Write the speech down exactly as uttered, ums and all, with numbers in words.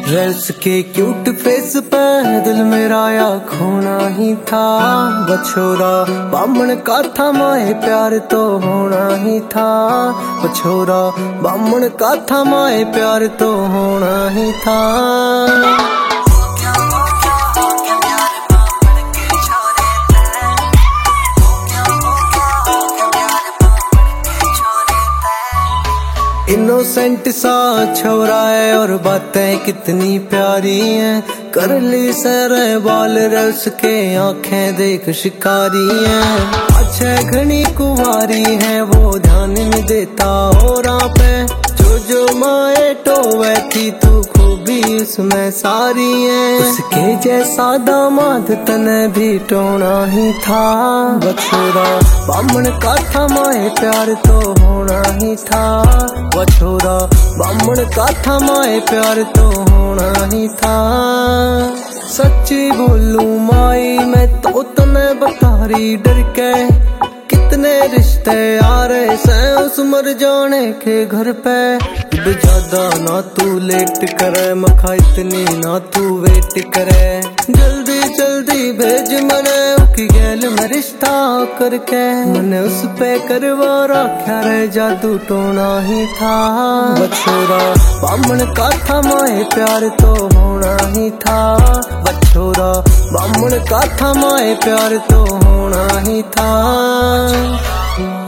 Rails के cute face पे दिल मेरा या खोना ही था। बछोरा बामण का था माए प्यार तो होना ही था। बछोरा बामण का था माए प्यार तो होना ही था। इनोसेंट सा छोरा है और बातें कितनी प्यारी हैं। कर ली सैर बाल रे उसके आंखें देख शिकारी हैं। अच्छे घनी कुंवारी है वो ध्यान नहीं देता और पे जो जो माए टोवे थी तू खूबी उसमें सारी है। उसके जैसा दामाद तने भी टोना ही था। बछोरा बामण का था माए प्यार तो होना ही था। बछोरा बामण का था माए प्यार तो होना ही था। सच्ची बोलूं माई मैं तो तने बता रही डर के कितने रिश्ते आ रहे से उस मर जाने के घर पे। अब ज्यादा ना तू लेट करे मखा इतनी ना तू वेट करे। जल्दी जल्दी भेज मने उकी गैल में रिश्ता करके। मने उस पे करवा रखा रे जादू टोना ही था। बछोरा बामण का था माए प्यार तो होना ही था। बछोरा बामण का था माए प्यार तो होना ही था।